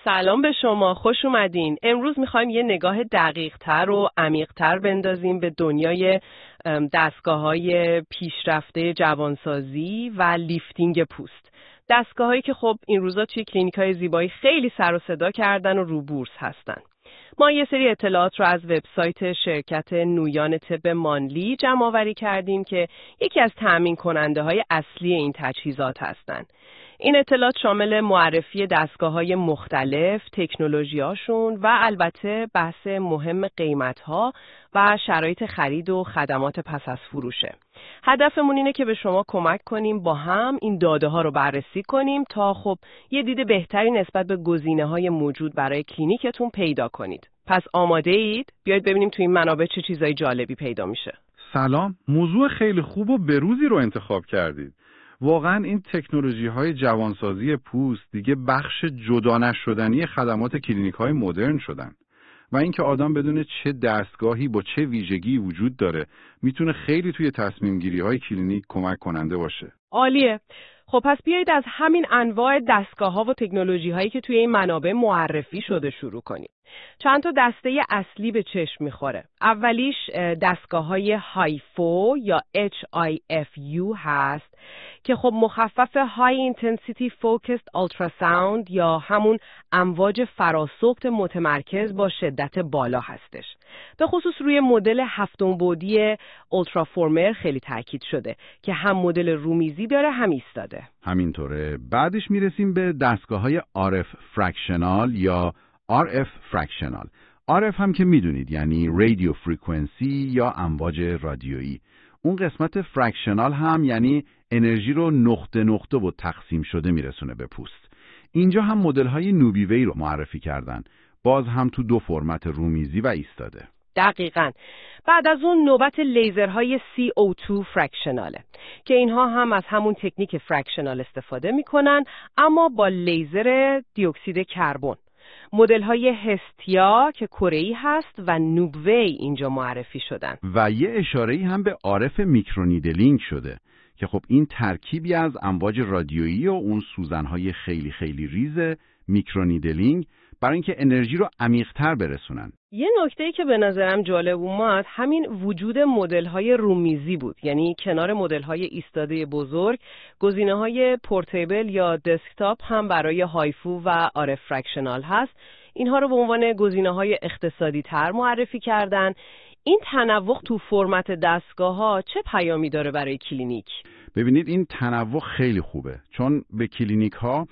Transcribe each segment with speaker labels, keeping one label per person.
Speaker 1: سلام به شما، خوش اومدین. امروز میخوایم یه نگاه دقیق‌تر و عمیق‌تر بندازیم به دنیای دستگاه‌های پیشرفته جوانسازی و لیفتینگ پوست. دستگاه‌هایی که خب این روزا توی کلینیک‌های زیبایی خیلی سر و صدا کردن و رو بورس هستن. ما یه سری اطلاعات رو از وبسایت شرکت نویان طب مانلی جمع‌آوری کردیم که یکی از تأمین کننده‌های اصلی این تجهیزات هستن. این اطلاعات شامل معرفی دستگاه‌های مختلف، تکنولوژی‌هاشون و البته بحث مهم قیمت‌ها و شرایط خرید و خدمات پس از فروشه. هدفمون اینه که به شما کمک کنیم با هم این داده‌ها رو بررسی کنیم تا خب یه دید بهتری نسبت به گزینه‌های موجود برای کلینیکتون پیدا کنید. پس آماده اید؟ بیایید ببینیم تو این منابع چه چیزای جالبی پیدا میشه.
Speaker 2: سلام، موضوع خیلی خوب و بروزی رو انتخاب کردید. واقعا این تکنولوژی‌های جوانسازی پوست دیگه بخش جدا نشدنی خدمات کلینیک‌های مدرن شدن و اینکه آدم بدونه چه دستگاهی با چه ویژگی وجود داره میتونه خیلی توی تصمیم گیری‌های کلینیک کمک کننده باشه.
Speaker 1: عالیه. خب پس بیایید از همین انواع دستگاه‌ها و تکنولوژی‌هایی که توی این منابع معرفی شده شروع کنیم. چند تا دسته اصلی به چشم می‌خوره. اولیش دستگاه‌های هایفو یا HIFU هست که خب مخفف High Intensity Focused Ultrasound یا همون امواج فراسخت متمرکز با شدت بالا هستش. به خصوص روی مدل 7 بعدی اولترافورمر خیلی تاکید شده که هم مدل رومیزی داره هم ایستاده.
Speaker 2: همینطوره. بعدش میرسیم به دستگاه‌های RF فرکشنال یا RF فرکشنال. RF هم که میدونید یعنی رادیو فرکانسی یا امواج رادیویی. اون قسمت فرکشنال هم یعنی انرژی رو نقطه نقطه و تقسیم شده میرسونه به پوست. اینجا هم مدل‌های نوبیوی رو معرفی کردن. باز هم تو دو فرمت رومیزی و ایستاده.
Speaker 1: دقیقاً. بعد از اون نوبت لیزرهای CO2 فرکشناله که اینها هم از همون تکنیک فرکشنال استفاده میکنن اما با لیزر دیوکسید کربن. مدل‌های هستیا که کره‌ای هست و نوبوی اینجا معرفی شدن.
Speaker 2: و یه اشاره‌ای هم به RF میکرونیدلینگ شده که خب این ترکیبی از امواج رادیویی و اون سوزن‌های خیلی خیلی ریز میکرونیدلینگ برای اینکه انرژی رو عمیق‌تر برسونن.
Speaker 1: یه نکته‌ای که به نظرم جالب اومد همین وجود مدل‌های رومیزی بود. یعنی کنار مدل‌های ایستاده بزرگ، گزینه‌های پورتیبل یا دسکتاپ هم برای هایفو و RF فرکشنال هست. اینها رو به عنوان گزینه‌های اقتصادی‌تر معرفی کردن. این تنوع تو فرمت دستگاه‌ها چه پیامی داره برای کلینیک؟
Speaker 2: ببینید این تنوع خیلی خوبه چون به کلینیک‌ها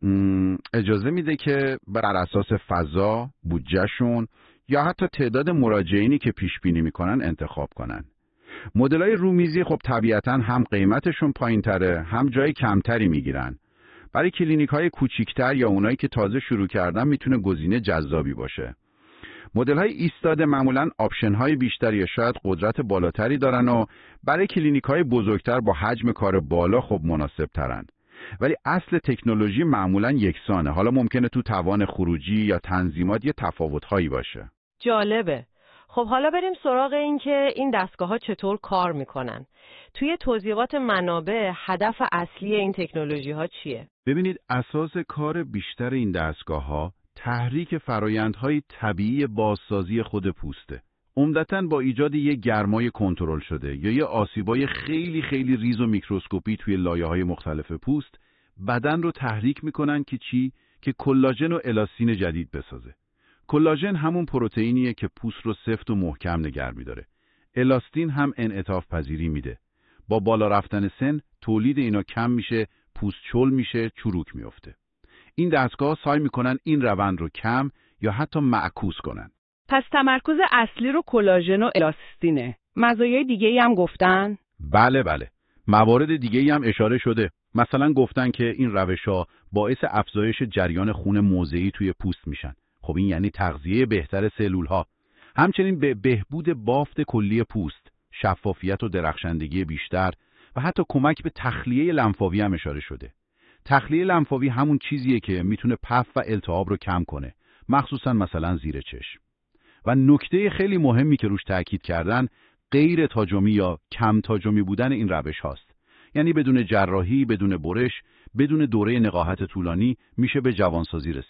Speaker 2: اجازه میده که بر اساس فضا، بودجهشون یا حتی تعداد مراجعینی که پیش بینی میکنن انتخاب کنن. مدل‌های رومیزی خب طبیعتاً هم قیمتشون پایین‌تره، هم جای کمتری میگیرن. برای کلینیک‌های کوچیک‌تر یا اونایی که تازه شروع کردن میتونه گزینه جذابی باشه. مدل‌های ایستاده معمولاً آپشن‌های بیشتری یا شاید قدرت بالاتری دارن و برای کلینیک‌های بزرگتر با حجم کار بالا خب مناسب‌ترن. ولی اصل تکنولوژی معمولاً یکسانه. حالا ممکنه تو توان خروجی یا تنظیمات یه تفاوت‌هایی باشه.
Speaker 1: جالبه. خب حالا بریم سراغ این که این دستگاه‌ها چطور کار میکنن. توی توضیحات منابع هدف اصلی این تکنولوژی‌ها چیه؟
Speaker 2: ببینید اساس کار بیشتر این دستگاه‌ها تحریک فرآیندهای طبیعی بازسازی خود پوسته. عمدتاً با ایجاد یک گرمای کنترل شده یا یه آسیبای خیلی خیلی ریز و میکروسکوپی توی لایه‌های مختلف پوست بدن رو تحریک میکنن که چی؟ که کلاژن و الاستین جدید بسازه. کلاژن همون پروتئینیه که پوست رو سفت و محکم نگه می‌داره. الاستین هم انعطاف پذیری میده. با بالا رفتن سن تولید اینا کم میشه، پوست چل میشه، چروک میفته. این دستگاه سعی میکنن این روند رو کم یا حتی معکوس کنن.
Speaker 3: پس تمرکز اصلی رو کلاژن و الاستینه. مزایای دیگه‌ای هم گفتن؟
Speaker 2: بله. موارد دیگه‌ای هم اشاره شده. مثلا گفتن که این روش‌ها باعث افزایش جریان خون موضعی توی پوست میشن. خب این یعنی تغذیه بهتر سلول‌ها. همچنین به بهبود بافت کلی پوست، شفافیت و درخشندگی بیشتر و حتی کمک به تخلیه لنفاوی هم اشاره شده. تخلیه لنفاوی همون چیزیه که میتونه پف و التهاب رو کم کنه، مخصوصا مثلا زیر چشم. و نکته خیلی مهمی که روش تاکید کردن غیر تاجمی یا کم تاجمی بودن این روش هاست. یعنی بدون جراحی، بدون برش، بدون دوره نقاهت طولانی میشه به جوانسازی رسید.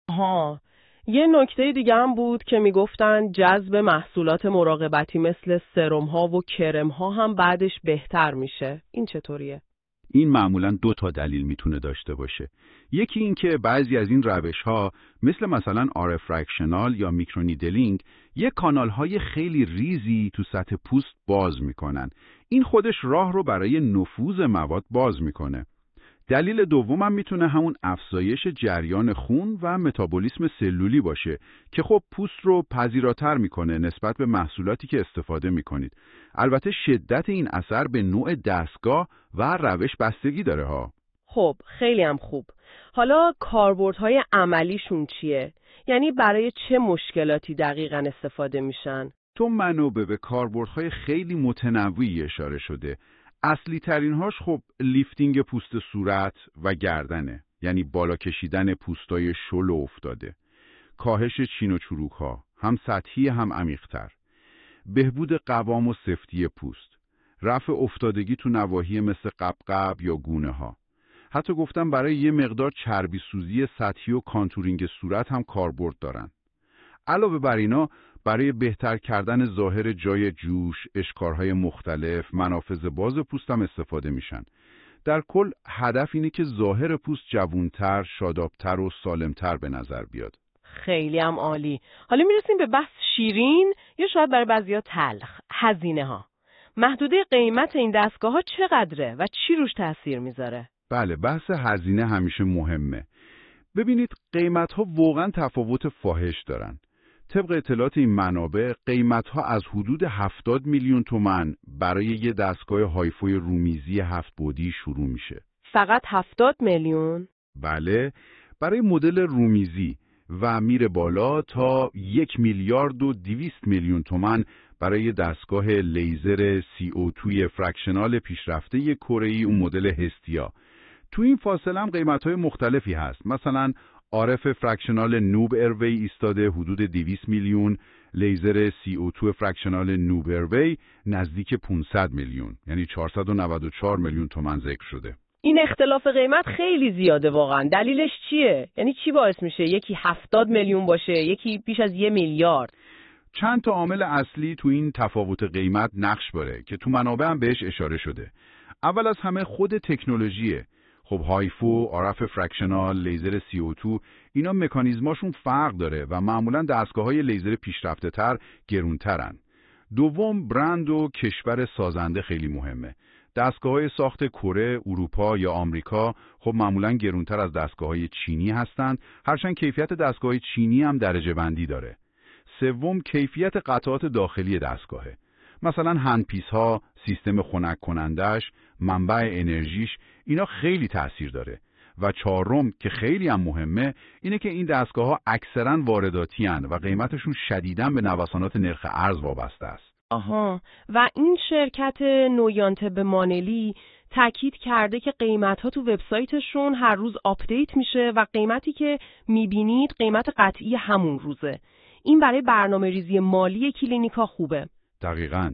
Speaker 1: ها، یه نکته دیگه هم بود که میگفتن جذب محصولات مراقبتی مثل سرم ها و کرم ها هم بعدش بهتر میشه. این چطوریه؟
Speaker 2: این معمولاً 2 تا دلیل میتونه داشته باشه. یکی این که بعضی از این روش‌ها مثلا RF فرکشنال یا میکرونیدلینگ یک کانال‌های خیلی ریزی تو سطح پوست باز میکنن. این خودش راه رو برای نفوذ مواد باز میکنه. دلیل دوم هم میتونه همون افزایش جریان خون و متابولیسم سلولی باشه که خب پوست رو پذیراتر میکنه نسبت به محصولاتی که استفاده میکنید. البته شدت این اثر به نوع دستگاه و روش بستگی داره ها.
Speaker 1: خب خیلی هم خوب. حالا کاربردهای عملیشون چیه؟ یعنی برای چه مشکلاتی دقیقاً استفاده میشن؟
Speaker 2: تو منابع به کاربردهای خیلی متنوعی اشاره شده. اصلی ترینهاش خب لیفتینگ پوست صورت و گردنه، یعنی بالا کشیدن پوستای شل و افتاده، کاهش چین و چروک ها، هم سطحی هم عمیق‌تر، بهبود قوام و سفتی پوست، رفع افتادگی تو نواحی مثل قبقب یا گونه ها. حتی گفتم برای یه مقدار چربی سوزی سطحی و کانتورینگ صورت هم کاربرد دارن. علاوه بر اینا برای بهتر کردن ظاهر جای جوش، اشکارهای مختلف، منافذ باز پوست هم استفاده میشن. در کل هدف اینه که ظاهر پوست جوانتر، شادابتر و سالمتر به نظر بیاد.
Speaker 1: خیلی هم عالی. حالا میرسیم به بحث شیرین یا شاید برای بعضیا تلخ، هزینه ها. محدوده قیمت این دستگاه ها چقدره و چی روش تأثیر میذاره؟
Speaker 2: بله، بحث هزینه همیشه مهمه. ببینید قیمت ها واقعا تفاوت فاحش دارن. طبق اطلاعات این منابع قیمت‌ها از حدود 70 میلیون تومان برای یه دستگاه هایفوی رومیزی 7 بعدی شروع میشه.
Speaker 1: فقط 70 میلیون؟
Speaker 2: بله، برای مدل رومیزی و میره بالا تا 1 میلیارد و 200 میلیون تومان برای دستگاه لیزر CO2 فرکشنال پیشرفته کره‌ای اون مدل هستیا. تو این فاصله هم قیمت‌های مختلفی هست. مثلا RF فرکشنال نوب ایروی ایستاده حدود 200 میلیون، لیزر CO2 فرکشنال نوب ایروی نزدیک 500 میلیون، یعنی 494 میلیون تومان ذکر شده.
Speaker 1: این اختلاف قیمت خیلی زیاده واقعا. دلیلش چیه؟ یعنی چی باعث میشه یکی 70 میلیون باشه، یکی بیش از 1 میلیارد؟
Speaker 2: چند تا عامل اصلی تو این تفاوت قیمت نقش داره که تو منابع هم بهش اشاره شده. اول از همه خود تکنولوژیه. خب هایفو، RF فرکشنال، لیزر CO2 اینا مکانیزماشون فرق داره و معمولاً دستگاه‌های لیزر پیشرفته تر گرونترن. دوم برند و کشور سازنده خیلی مهمه. دستگاه‌های ساخت کره، اروپا یا آمریکا خب معمولاً گرونتر از دستگاه‌های چینی هستن، هرچند کیفیت دستگاه چینی هم درجه بندی داره. سوم کیفیت قطعات داخلی دستگاهه. مثلا هندپیس ها، سیستم خنک کنندش، منبع انرژیش اینا خیلی تأثیر داره. و چهارم که خیلی هم مهمه اینه که این دستگاه ها اکثرا وارداتی هن و قیمتشون شدیداً به نوسانات نرخ ارز وابسته است.
Speaker 1: آها، و این شرکت نویانتب مانلی تاکید کرده که قیمت‌ها تو وبسایتشون هر روز آپدیت میشه و قیمتی که میبینید قیمت قطعی همون روزه. این برای برنامه‌ریزی مالی کلینیکا خوبه.
Speaker 2: دقیقاً.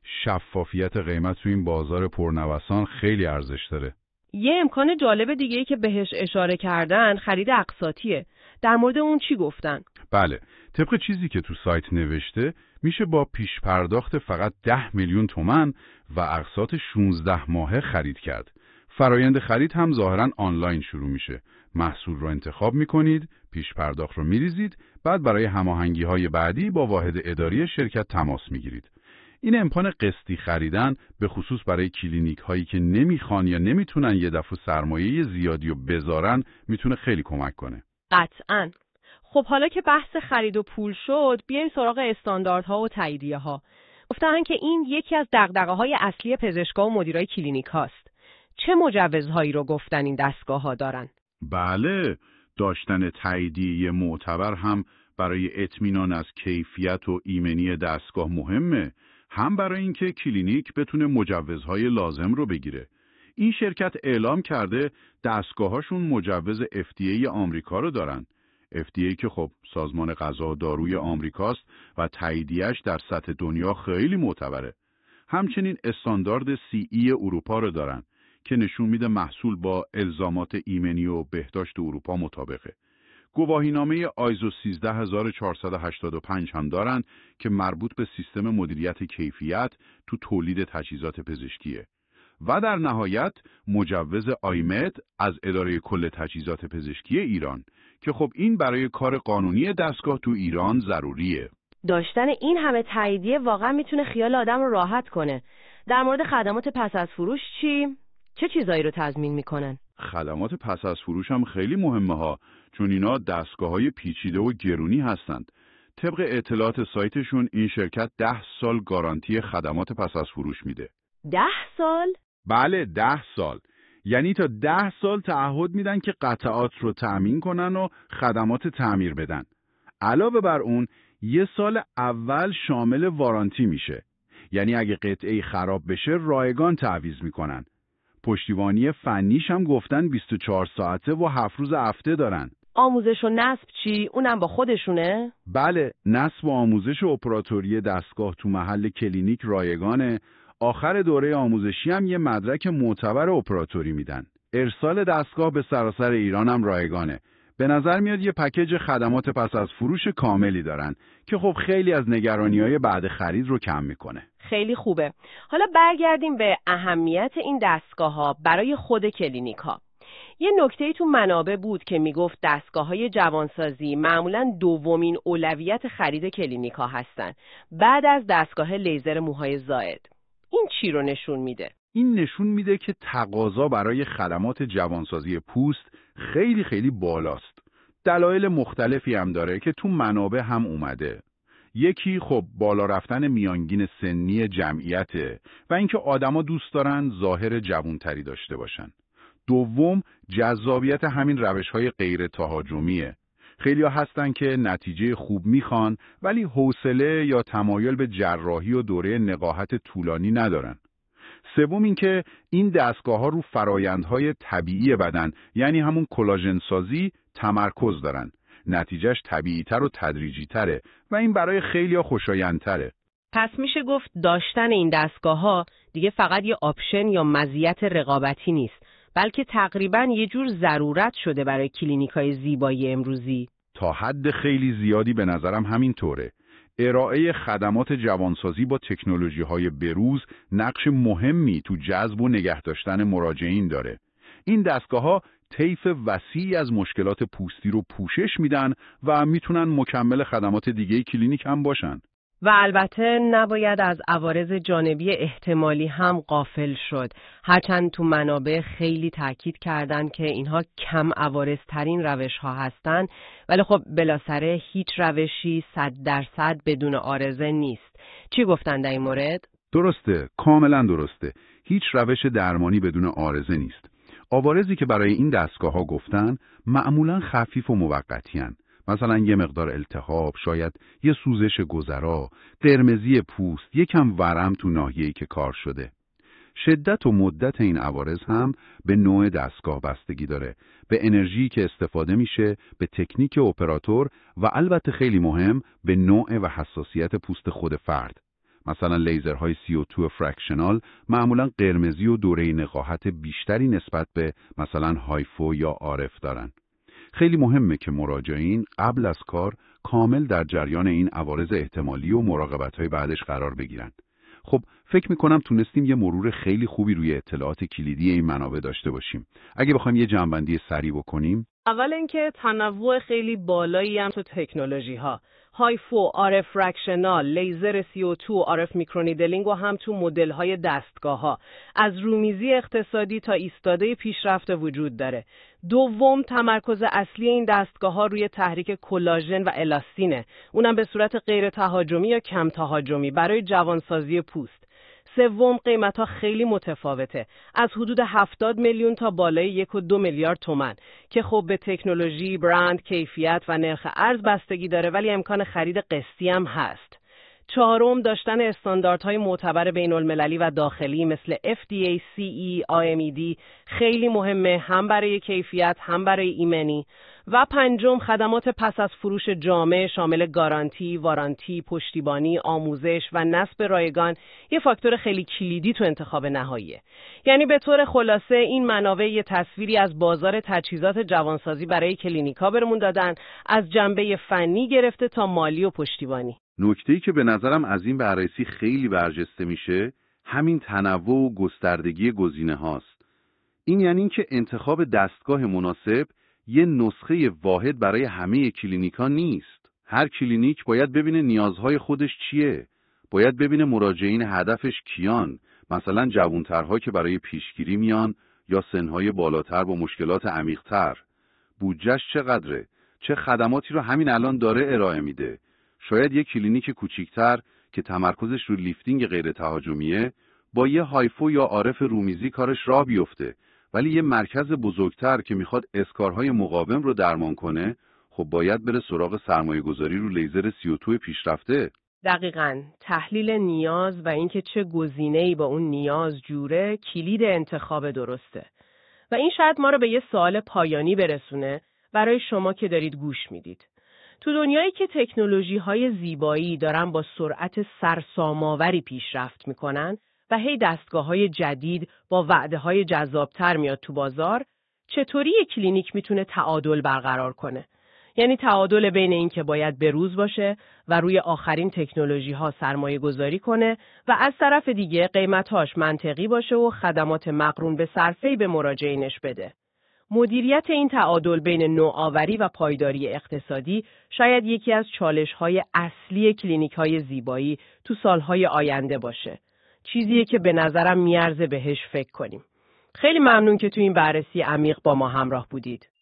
Speaker 2: شفافیت قیمت تو این بازار پرنوسان خیلی ارزش داره.
Speaker 1: یه امکان جالب دیگه‌ای که بهش اشاره کردن خرید اقساطیه. در مورد اون چی گفتن؟
Speaker 2: بله، طبق چیزی که تو سایت نوشته میشه با پیش پرداخت فقط 10 میلیون تومان و اقساط 16 ماهه خرید کرد. فرایند خرید هم ظاهراً آنلاین شروع میشه. محصول رو انتخاب میکنید، پیش پرداخت رو میریزید، بعد برای هماهنگی‌های بعدی با واحد اداری شرکت تماس میگیرید. این امکان قسطی خریدن به خصوص برای کلینیک هایی که نمیخوان یا نمیتونن یه دفعه سرمایه زیادی رو بذارن میتونه خیلی کمک کنه.
Speaker 1: قطعاً. خب حالا که بحث خرید و پول شد، بیایم سراغ استانداردها و تاییدیه ها. گفتن که این یکی از دغدغه‌های اصلی پزشکا و مدیرای کلینیک هاست. چه مجوزهایی رو گفتن این دستگاه ها دارن؟
Speaker 2: بله، داشتن تاییدیه معتبر هم برای اطمینان از کیفیت و ایمنی دستگاه مهمه، هم برای اینکه کلینیک بتونه مجوزهای لازم رو بگیره. این شرکت اعلام کرده دستگاهاشون مجوز FDA آمریکا رو دارن. FDA که خب سازمان غذا و داروی آمریکاست و تاییدیه‌اش در سطح دنیا خیلی معتبره. همچنین استاندارد CE اروپا رو دارن که نشون میده محصول با الزامات ایمنی و بهداشت اروپا مطابقه. گواهینامه آیزو 13485 هم دارن که مربوط به سیستم مدیریت کیفیت تو تولید تجهیزات پزشکیه. و در نهایت مجوز آیمد از اداره کل تجهیزات پزشکی ایران که خب این برای کار قانونی دستگاه تو ایران ضروریه.
Speaker 4: داشتن این همه تاییدیه واقعا میتونه خیال آدم رو راحت کنه. در مورد خدمات پس از فروش چی؟ چه چیزایی رو تضمین میکنن؟
Speaker 2: خدمات پس از فروش هم خیلی مهمه ها، چون اینا دستگاه‌های پیچیده و گرونی هستند. طبق اطلاعات سایتشون این شرکت 10 سال گارانتی خدمات پس از فروش میده.
Speaker 4: 10 سال؟
Speaker 2: بله 10 سال. یعنی تا 10 سال تعهد میدن که قطعات رو تأمین کنن و خدمات تعمیر بدن. علاوه بر اون 1 سال اول شامل وارانتی میشه. یعنی اگه قطعه خراب بشه رایگان تعویض میکنن. پشتیبانی فنیش هم گفتن 24 ساعته و 7 روز هفته دارن.
Speaker 4: آموزش و نصب چی؟ اونم با خودشونه؟
Speaker 2: بله، نصب و آموزش اپراتوری دستگاه تو محل کلینیک رایگانه. آخر دوره آموزشی هم یه مدرک معتبر اپراتوری میدن. ارسال دستگاه به سراسر ایران هم رایگانه. به نظر میاد یه پکیج خدمات پس از فروش کاملی دارن که خب خیلی از نگرانی‌های بعد خرید رو کم میکنه.
Speaker 1: خیلی خوبه. حالا برگردیم به اهمیت این دستگاه‌ها برای خود کلینیک‌ها. یه نکته‌ای تو منابع بود که میگفت دستگاه‌های جوانسازی معمولاً دومین اولویت خرید کلینیک‌ها هستن بعد از دستگاه لیزر موهای زائد. این چی رو نشون میده؟
Speaker 2: این نشون میده که تقاضا برای خدمات جوانسازی پوست خیلی بالاست. دلایل مختلفی هم داره که تو منابع هم اومده. یکی خب بالا رفتن میانگین سنی جمعیته و اینکه آدما دوست دارن ظاهر جوانتری داشته باشن. دوم جذابیت همین روش‌های غیر تهاجمیه. خیلی‌ها هستن که نتیجه خوب میخوان ولی حوصله یا تمایل به جراحی و دوره نقاهت طولانی ندارن. سوم اینکه این دستگاه‌ها رو فرایندهای طبیعی بدن یعنی همون کلاژن سازی تمرکز دارن. نتیجهش طبیعی‌تر و تدریجی‌تره و این برای خیلی‌ها خوشایندتره.
Speaker 1: پس میشه گفت داشتن این دستگاه‌ها دیگه فقط یه آپشن یا مزیت رقابتی نیست، بلکه تقریباً یه جور ضرورت شده برای کلینیک‌های زیبایی امروزی.
Speaker 2: تا حد خیلی زیادی به نظرم همین طوره. ارائه خدمات جوانسازی با تکنولوژی‌های بروز نقش مهمی تو جذب و نگه داشتن مراجعین داره. این دستگاه‌ها طیف وسیعی از مشکلات پوستی رو پوشش میدن و میتونن مکمل خدمات دیگه کلینیک هم باشن.
Speaker 1: و البته نباید از عوارض جانبی احتمالی هم غافل شد. هرچند تو منابع خیلی تاکید کردن که اینها کم عوارض‌ترین روش‌ها هستن، ولی خب بلاسره هیچ روشی 100% بدون عارضه نیست. چی گفتن در این مورد؟
Speaker 2: درسته، کاملا درسته. هیچ روش درمانی بدون عارضه نیست. عوارضی که برای این دستگاه‌ها گفتن معمولاً خفیف و موقتی هستند. مثلا یه مقدار التهاب، شاید یه سوزش گذرا، قرمزی پوست، یکم ورم تو ناحیه‌ای که کار شده. شدت و مدت این عوارض هم به نوع دستگاه بستگی داره، به انرژی که استفاده میشه، به تکنیک اپراتور و البته خیلی مهم به نوع و حساسیت پوست خود فرد. مثلا لیزرهای CO2 فرکشنال معمولا قرمزی و دوره نقاهت بیشتری نسبت به مثلا هایفو یا آرف دارن. خیلی مهمه که مراجعین قبل از کار کامل در جریان این عوارض احتمالی و مراقبت‌های بعدش قرار بگیرن. خب فکر می‌کنم تونستیم یه مرور خیلی خوبی روی اطلاعات کلیدی این منابع داشته باشیم. اگه بخوایم یه جمع‌بندی سریع بکنیم،
Speaker 1: اول اینکه تنوع خیلی بالایی هم تو تکنولوژی‌ها، هایفو، آرف فرکشنال، لیزر CO2، آرف میکرونیدلینگ و هم تو مدل‌های دستگاه‌ها از رومیزی اقتصادی تا ایستاده پیشرفته وجود داره. دوم، تمرکز اصلی این دستگاه‌ها روی تحریک کلاژن و الاستینه، اونم به صورت غیر تهاجمی یا کم تهاجمی برای جوانسازی پوست. سوم، قیمت‌ها خیلی متفاوته، از حدود 70 میلیون تا بالای 1.2 میلیارد تومان که خب به تکنولوژی، برند، کیفیت و نرخ ارز بستگی داره، ولی امکان خرید قسطی هم هست. چهارم، داشتن استانداردهای معتبر بین‌المللی و داخلی مثل FDA، CE، IMED خیلی مهمه، هم برای کیفیت هم برای ایمنی. و پنجم، خدمات پس از فروش جامع شامل گارانتی، وارانتی، پشتیبانی، آموزش و نصب رایگان یه فاکتور خیلی کلیدی تو انتخاب نهاییه. یعنی به طور خلاصه این منابع یه تصویری از بازار تجهیزات جوانسازی برای کلینیکا برمون دادن، از جنبه فنی گرفته تا مالی و پشتیبانی.
Speaker 2: نکته‌ای که به نظرم از این بررسی خیلی برجسته میشه، همین تنوع و گستردگی گزینه هاست. این یعنی که انتخاب دستگاه مناسب یه نسخه واحد برای همه کلینیکا نیست. هر کلینیک باید ببینه نیازهای خودش چیه. باید ببینه مراجعین هدفش کیان، مثلا جوانترها که برای پیشگیری میان یا سنهای بالاتر با مشکلات عمیق‌تر. بودجهش چقدره؟ چه خدماتی رو همین الان داره ارائه میده؟ شاید یه کلینیک کوچیک‌تر که تمرکزش رو لیفتینگ غیر تهاجمیه با یه هایفو یا عارف رومیزی کارش راه بیفته، ولی یه مرکز بزرگتر که میخواد اسکارهای مقاوم رو درمان کنه خب باید بره سراغ سرمایه‌گذاری رو لیزر CO2 پیشرفته.
Speaker 1: دقیقاً، تحلیل نیاز و اینکه چه گزینه‌ای با اون نیاز جوره کلید انتخاب درسته. و این شاید ما رو به یه سوال پایانی برسونه برای شما که دارید گوش میدید. تو دنیایی که تکنولوژی‌های زیبایی دارن با سرعت سرسام‌آوری پیشرفت میکنن و هی دستگاه‌های جدید با وعده‌های جذابتر میاد تو بازار، چطوری یک کلینیک میتونه تعادل برقرار کنه؟ یعنی تعادل بین این که باید بروز باشه و روی آخرین تکنولوژی‌ها سرمایه گذاری کنه و از طرف دیگه قیمتاش منطقی باشه و خدمات مقرون به صرفه‌ای به مراجعینش بده. مدیریت این تعادل بین نوآوری و پایداری اقتصادی شاید یکی از چالش‌های اصلی کلینیک‌های زیبایی تو سال‌های آینده باشه. چیزیه که به نظرم میارزه بهش فکر کنیم. خیلی ممنون که تو این بررسی عمیق با ما همراه بودید.